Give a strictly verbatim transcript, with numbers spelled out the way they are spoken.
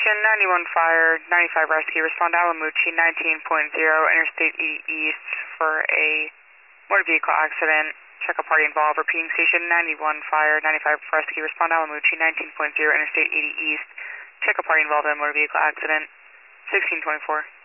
station, ninety-one fire, ninety-five rescue, respond to Alamucci, nineteen point zero, Interstate eighty East for a motor vehicle accident. Check a party involved. Repeating station, ninety-one fire, ninety-five rescue, respond to Alamucci, nineteen point zero, Interstate eighty East. Check a party involved in a motor vehicle accident. sixteen twenty-four.